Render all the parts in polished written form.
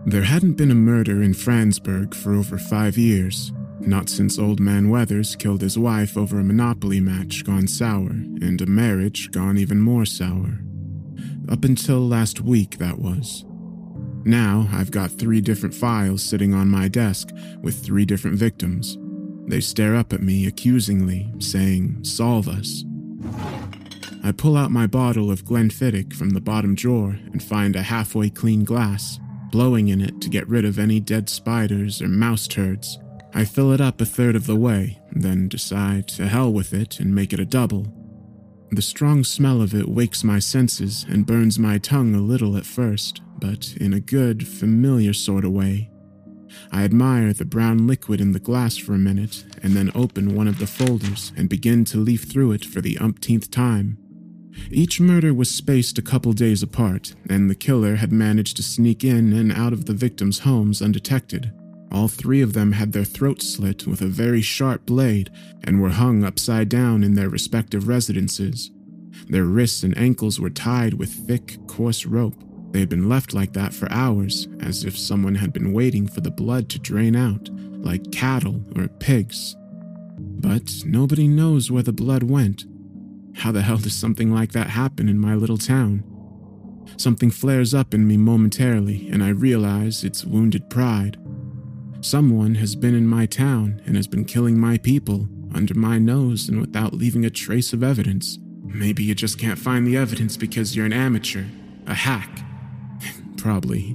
There hadn't been a murder in Franzburg for over 5 years, not since Old Man Weathers killed his wife over a Monopoly match gone sour and a marriage gone even more sour. Up until last week, that was. Now, I've got 3 different files sitting on my desk with 3 different victims. They stare up at me accusingly, saying, "Solve us." I pull out my bottle of Glenfiddich from the bottom drawer and find a halfway clean glass, blowing in it to get rid of any dead spiders or mouse turds. I fill it up a third of the way, then decide to hell with it and make it a double. The strong smell of it wakes my senses and burns my tongue a little at first, but in a good, familiar sort of way. I admire the brown liquid in the glass for a minute and then open one of the folders and begin to leaf through it for the umpteenth time. Each murder was spaced a couple days apart, and the killer had managed to sneak in and out of the victims' homes undetected. All 3 of them had their throats slit with a very sharp blade and were hung upside down in their respective residences. Their wrists and ankles were tied with thick, coarse rope. They had been left like that for hours, as if someone had been waiting for the blood to drain out, like cattle or pigs. But nobody knows where the blood went. How the hell does something like that happen in my little town? Something flares up in me momentarily, and I realize it's wounded pride. Someone has been in my town and has been killing my people under my nose and without leaving a trace of evidence. Maybe you just can't find the evidence because you're an amateur, a hack. Probably.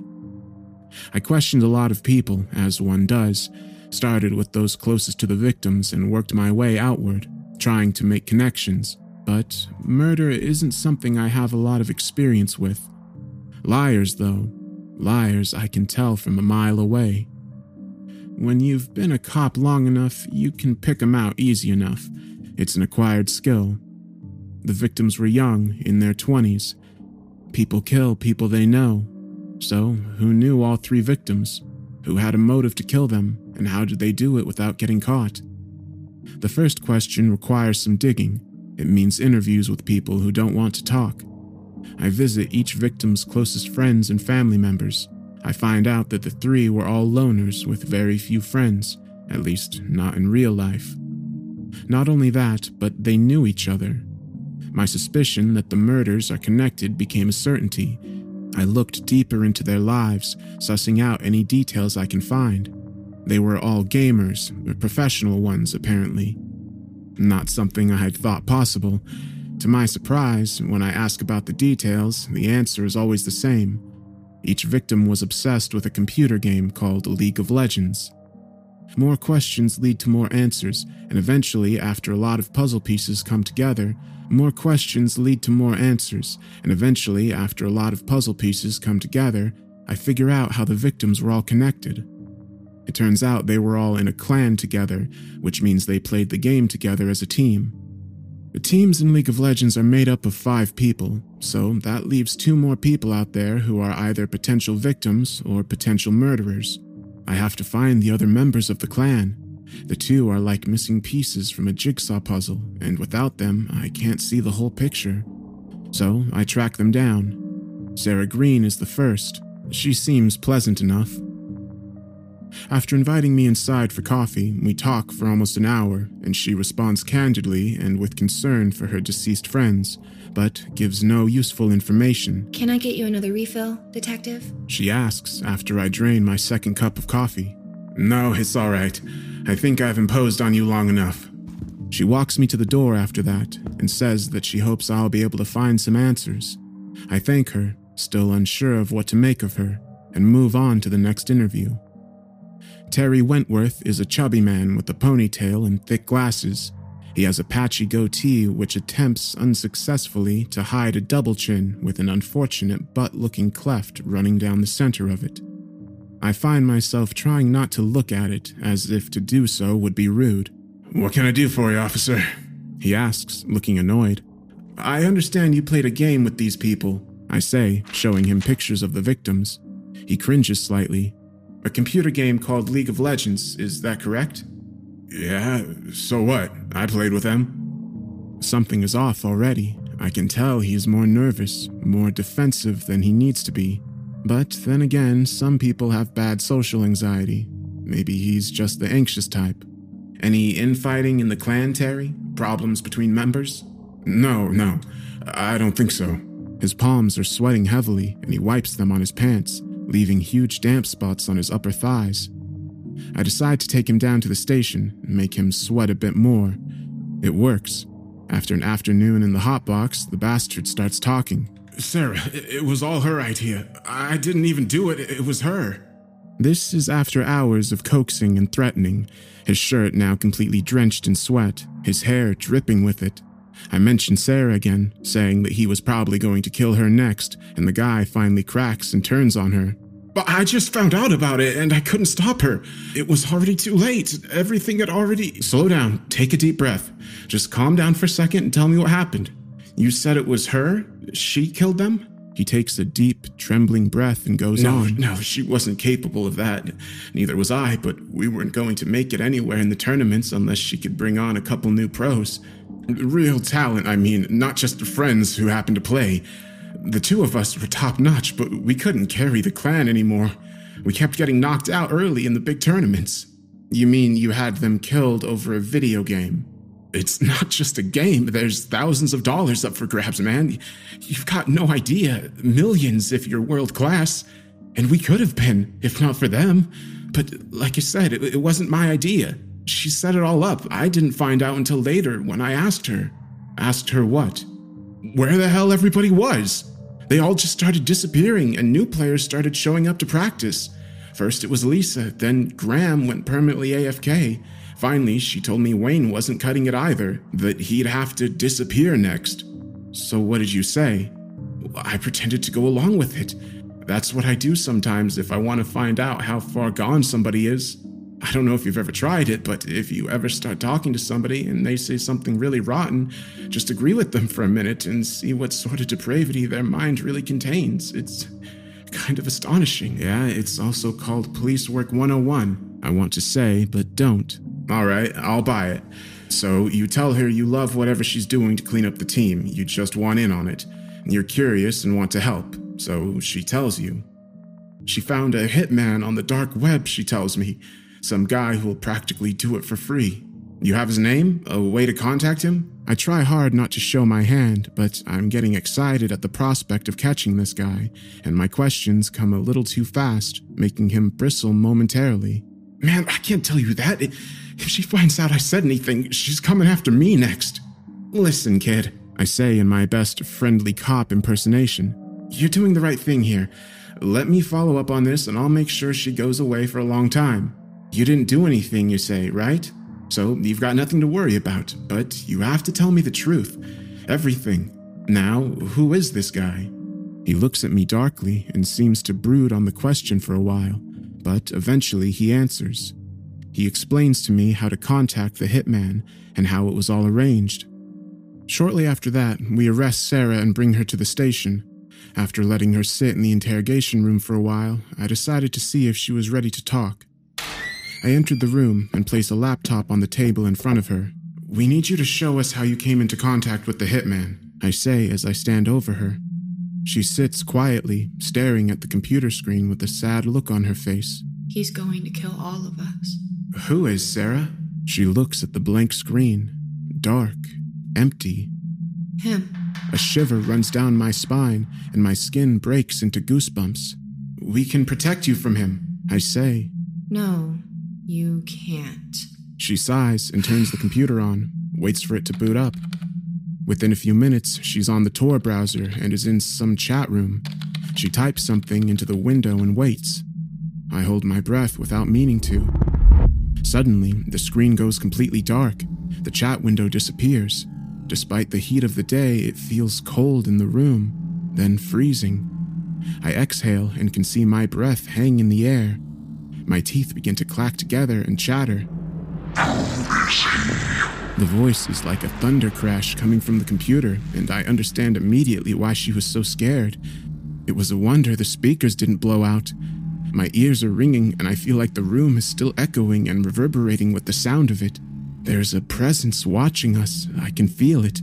I questioned a lot of people, as one does, started with those closest to the victims and worked my way outward, trying to make connections. But murder isn't something I have a lot of experience with. Liars, though. Liars I can tell from a mile away. When you've been a cop long enough, you can pick 'em out easy enough. It's an acquired skill. The victims were young, in their 20s. People kill people they know. So, who knew all 3 victims? Who had a motive to kill them, and how did they do it without getting caught? The first question requires some digging. It means interviews with people who don't want to talk. I visit each victim's closest friends and family members. I find out that the 3 were all loners with very few friends, at least not in real life. Not only that, but they knew each other. My suspicion that the murders are connected became a certainty. I looked deeper into their lives, sussing out any details I can find. They were all gamers, or professional ones apparently. Not something I had thought possible. To my surprise, when I ask about the details, the answer is always the same. Each victim was obsessed with a computer game called League of Legends. More questions lead to more answers, and eventually, after a lot of puzzle pieces come together, more questions lead to more answers, and eventually, after a lot of puzzle pieces come together, I figure out how the victims were all connected. It turns out they were all in a clan together, which means they played the game together as a team. The teams in League of Legends are made up of 5 people, so that leaves 2 more people out there who are either potential victims or potential murderers. I have to find the other members of the clan. The 2 are like missing pieces from a jigsaw puzzle, and without them, I can't see the whole picture. So I track them down. Sarah Green is the first. She seems pleasant enough. After inviting me inside for coffee, we talk for almost an hour, and she responds candidly and with concern for her deceased friends, but gives no useful information. Can I get you another refill, Detective? She asks after I drain my second cup of coffee. No, it's all right. I think I've imposed on you long enough. She walks me to the door after that and says that she hopes I'll be able to find some answers. I thank her, still unsure of what to make of her, and move on to the next interview. Terry Wentworth is a chubby man with a ponytail and thick glasses. He has a patchy goatee which attempts unsuccessfully to hide a double chin with an unfortunate butt-looking cleft running down the center of it. I find myself trying not to look at it, as if to do so would be rude. What can I do for you, officer? He asks, looking annoyed. I understand you played a game with these people, I say, showing him pictures of the victims. He cringes slightly. A computer game called League of Legends, is that correct? Yeah, so what? I played with them. Something is off already. I can tell he is more nervous, more defensive than he needs to be. But then again, some people have bad social anxiety. Maybe he's just the anxious type. Any infighting in the clan, Terry? Problems between members? No, I don't think so. His palms are sweating heavily, and he wipes them on his pants, leaving huge damp spots on his upper thighs. I decide to take him down to the station and make him sweat a bit more. It works. After an afternoon in the hotbox, the bastard starts talking. Sarah, it was all her idea. I didn't even do it. It was her. This is after hours of coaxing and threatening, his shirt now completely drenched in sweat, his hair dripping with it. I mentioned Sarah again, saying that he was probably going to kill her next, and the guy finally cracks and turns on her. But I just found out about it, and I couldn't stop her. It was already too late. Everything had already... Slow down. Take a deep breath. Just calm down for a second and tell me what happened. You said it was her? She killed them? He takes a deep, trembling breath and goes on. No, she wasn't capable of that. Neither was I, but we weren't going to make it anywhere in the tournaments unless she could bring on a couple new pros. Real talent, I mean, not just friends who happened to play. The two of us were top-notch, but we couldn't carry the clan anymore. We kept getting knocked out early in the big tournaments. You mean you had them killed over a video game? It's not just a game. There's thousands of dollars up for grabs, man. You've got no idea. Millions if you're world class. And we could have been, if not for them. But like I said, it wasn't my idea. She set it all up. I didn't find out until later when I asked her. Asked her what? Where the hell everybody was. They all just started disappearing and new players started showing up to practice. First it was Lisa, then Graham went permanently AFK. Finally, she told me Wayne wasn't cutting it either, that he'd have to disappear next. So what did you say? I pretended to go along with it. That's what I do sometimes if I want to find out how far gone somebody is. I don't know if you've ever tried it, but if you ever start talking to somebody and they say something really rotten, just agree with them for a minute and see what sort of depravity their mind really contains. It's kind of astonishing. Yeah, it's also called Police Work 101. I want to say, but don't. All right, I'll buy it. So you tell her you love whatever she's doing to clean up the team. You just want in on it. You're curious and want to help. So she tells you. She found a hitman on the dark web, she tells me. Some guy who'll practically do it for free. You have his name? A way to contact him? I try hard not to show my hand, but I'm getting excited at the prospect of catching this guy, and my questions come a little too fast, making him bristle momentarily. Man, I can't tell you that. If she finds out I said anything, she's coming after me next. Listen, kid, I say in my best friendly cop impersonation. You're doing the right thing here. Let me follow up on this and I'll make sure she goes away for a long time. You didn't do anything, you say, right? So you've got nothing to worry about, but you have to tell me the truth. Everything. Now, who is this guy? He looks at me darkly and seems to brood on the question for a while, but eventually he answers. He explains to me how to contact the hitman and how it was all arranged. Shortly after that, we arrest Sarah and bring her to the station. After letting her sit in the interrogation room for a while, I decided to see if she was ready to talk. I entered the room and placed a laptop on the table in front of her. We need you to show us how you came into contact with the hitman, I say as I stand over her. She sits quietly, staring at the computer screen with a sad look on her face. He's going to kill all of us. Who is, Sarah? She looks at the blank screen. Dark. Empty. Him. A shiver runs down my spine and my skin breaks into goosebumps. We can protect you from him, I say. No, you can't. She sighs and turns the computer on, waits for it to boot up. Within a few minutes, she's on the Tor browser and is in some chat room. She types something into the window and waits. I hold my breath without meaning to. Suddenly, the screen goes completely dark. The chat window disappears. Despite the heat of the day, it feels cold in the room, then freezing. I exhale and can see my breath hang in the air. My teeth begin to clack together and chatter. The voice is like a thunder crash coming from the computer, and I understand immediately why she was so scared. It was a wonder the speakers didn't blow out. My ears are ringing, and I feel like the room is still echoing and reverberating with the sound of it. There's a presence watching us. I can feel it.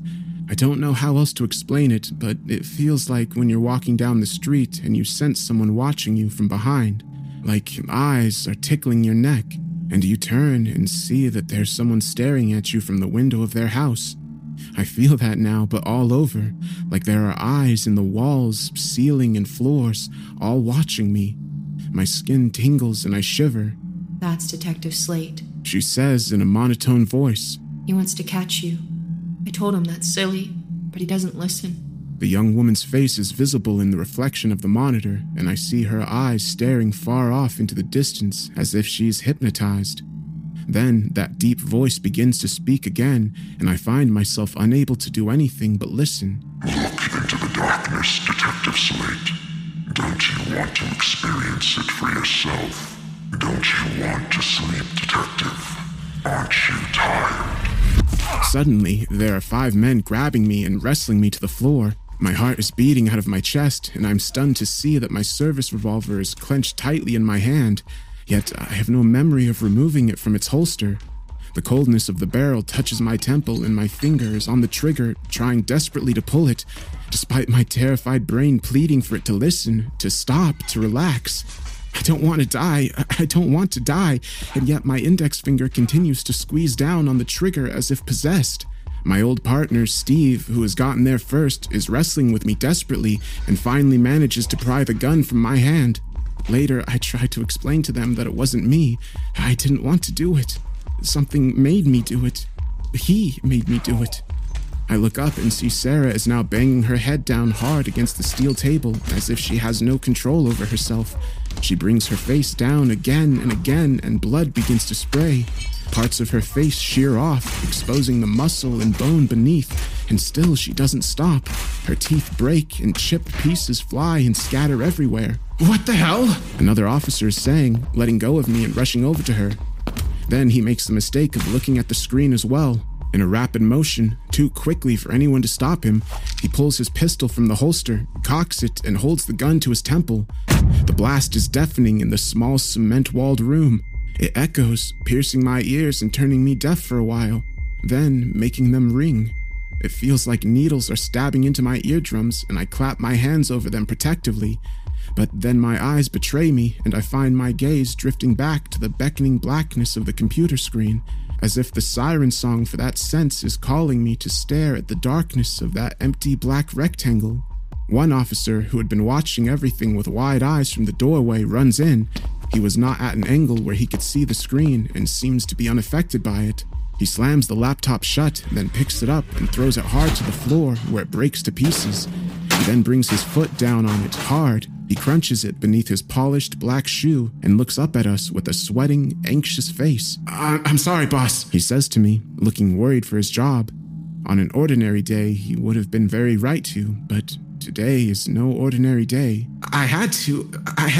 I don't know how else to explain it, but it feels like when you're walking down the street and you sense someone watching you from behind, like eyes are tickling your neck, and you turn and see that there's someone staring at you from the window of their house. I feel that now, but all over, like there are eyes in the walls, ceiling, and floors, all watching me. My skin tingles and I shiver. That's Detective Slate. She says in a monotone voice. He wants to catch you. I told him that's silly, but he doesn't listen. The young woman's face is visible in the reflection of the monitor, and I see her eyes staring far off into the distance as if she's hypnotized. Then that deep voice begins to speak again, and I find myself unable to do anything but listen. Look into the darkness, Detective Slate. Don't you want to experience it for yourself? Don't you want to sleep, Detective? Aren't you tired? Suddenly, there are 5 men grabbing me and wrestling me to the floor. My heart is beating out of my chest, and I'm stunned to see that my service revolver is clenched tightly in my hand, yet I have no memory of removing it from its holster. The coldness of the barrel touches my temple, and my finger is on the trigger, trying desperately to pull it, despite my terrified brain pleading for it to listen, to stop, to relax. I don't want to die. I don't want to die, and yet my index finger continues to squeeze down on the trigger as if possessed. My old partner, Steve, who has gotten there first, is wrestling with me desperately and finally manages to pry the gun from my hand. Later, I try to explain to them that it wasn't me. I didn't want to do it. Something made me do it. He made me do it. I look up and see Sarah is now banging her head down hard against the steel table as if she has no control over herself. She brings her face down again and again, and blood begins to spray. Parts of her face shear off, exposing the muscle and bone beneath, and still she doesn't stop. Her teeth break and chipped pieces fly and scatter everywhere. What the hell? Another officer is saying, letting go of me and rushing over to her. Then he makes the mistake of looking at the screen as well. In a rapid motion, too quickly for anyone to stop him, he pulls his pistol from the holster, cocks it, and holds the gun to his temple. The blast is deafening in the small cement-walled room. It echoes, piercing my ears and turning me deaf for a while, then making them ring. It feels like needles are stabbing into my eardrums, and I clap my hands over them protectively. But then my eyes betray me, and I find my gaze drifting back to the beckoning blackness of the computer screen, as if the siren song for that sense is calling me to stare at the darkness of that empty black rectangle. One officer, who had been watching everything with wide eyes from the doorway, runs in. He was not at an angle where he could see the screen and seems to be unaffected by it. He slams the laptop shut, then picks it up and throws it hard to the floor, where it breaks to pieces. He then brings his foot down on it hard. He crunches it beneath his polished black shoe and looks up at us with a sweating, anxious face. I'm sorry, boss, he says to me, looking worried for his job. On an ordinary day, he would have been very right to, but today is no ordinary day. I had to.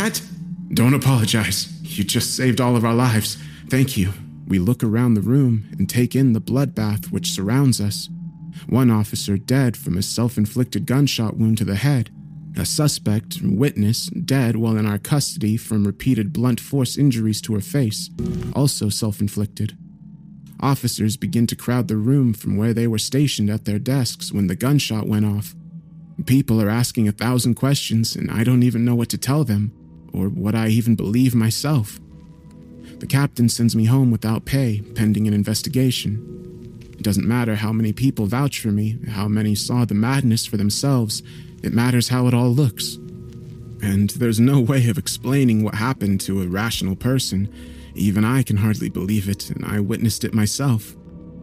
Don't apologize. You just saved all of our lives. Thank you. We look around the room and take in the bloodbath which surrounds us. One officer dead from a self-inflicted gunshot wound to the head. A suspect, witness, dead while in our custody from repeated blunt force injuries to her face, also self-inflicted. Officers begin to crowd the room from where they were stationed at their desks when the gunshot went off. People are asking 1,000 questions, and I don't even know what to tell them, or what I even believe myself. The captain sends me home without pay, pending an investigation. It doesn't matter how many people vouch for me, how many saw the madness for themselves. It matters how it all looks. And there's no way of explaining what happened to a rational person. Even I can hardly believe it, and I witnessed it myself.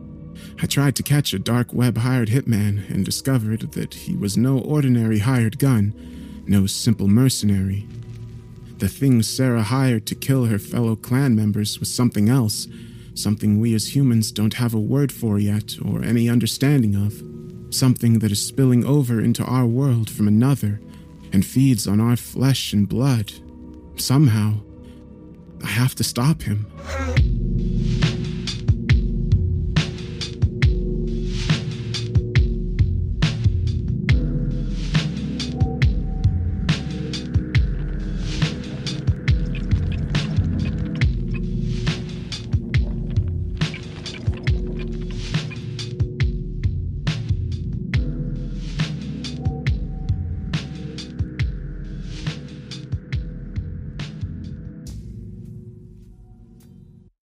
I tried to catch a dark web hired hitman and discovered that he was no ordinary hired gun, no simple mercenary. The thing Sarah hired to kill her fellow clan members was something else, something we as humans don't have a word for yet or any understanding of. Something that is spilling over into our world from another and feeds on our flesh and blood. Somehow, I have to stop him.